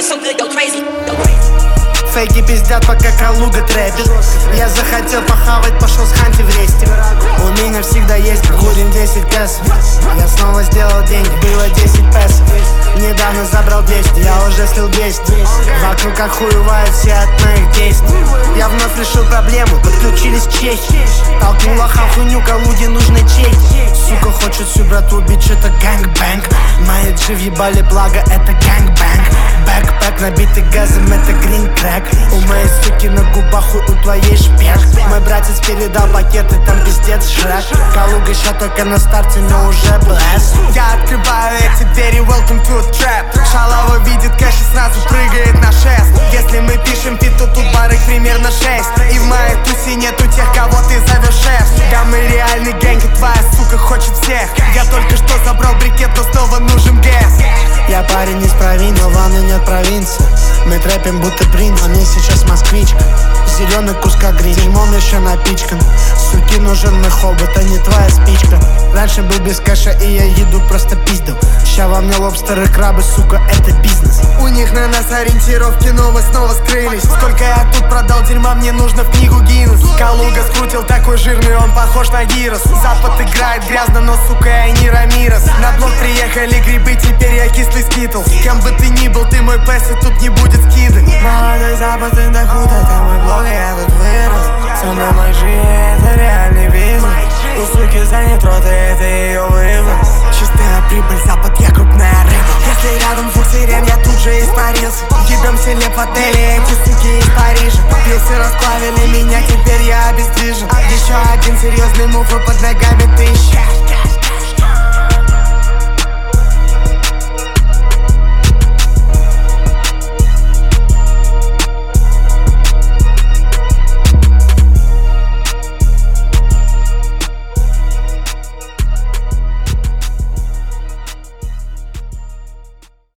Фейки пиздят, пока Калуга трэпит. Я захотел похавать, пошел с Ханти в ресте. У меня всегда есть курим 10 песо. Я снова сделал деньги, было 10 песо. Недавно забрал 200, я уже слил 200. Вокруг охуевают все от моих действий. Я вновь решил проблему, подключились чехи. Толкнул лоха хуйню, Калуге нужны чеки. Сука хочет всю братву убить, что-то гэнгбэнг. Мои джи въебали, благо это гэнгбэнг. Бэкпэк набитый газом, это грин крэк. У моей суки на губах хуй, у твоей шпек. Мой братец передал пакеты, там пиздец Шрек. Калуга еще только на старте, но уже блэс. Я открываю эти двери, welcome to a trap. Шалава видит кэш и сразу прыгает на шест. Если мы пишем пит, то тут барыг примерно 6. И в моей тусе нету тех, кого ты зовешь шеф. Да мы реальный гэнг, и твоя сука хочет всех. Я только что забрал брикет, но снова нужен гэс. Я парень из провинции, но в ванной нет провинции. Мы трэпим будто принц, а мне сейчас москвичка. Зеленый куска грин, дерьмом еще напичкан. Суки нужен мой хобот, а не твоя спичка. Раньше был без кэша и я еду просто пиздил. Ща во мне лобстеры, крабы, сука, это бизнес. У них на нас ориентировки, но мы снова скрылись. Сколько я тут продал дерьма, мне нужно в книгу Гиннес. Калуга скрутил такой жирный, он похож на гирос. Запад играет грязно, но сука, я не Рамирес. На блок приехали грибы, теперь я кислый скитл. Кем бы ты ни был, ты мой пэс, и тут не будет скиды. Молодой Запад, ты да круто, это мой блог, я тут вырос. Со мной мой жизнь, это реальный бизнес. У суки занят рот, и это ее вывоз. Чистая прибыль, Запад, я крупная рыба. Если рядом двух сирен, я тут же испарился. Ебем селеп в отеле, эти суки из Парижа. Пилсы расплавили меня, теперь я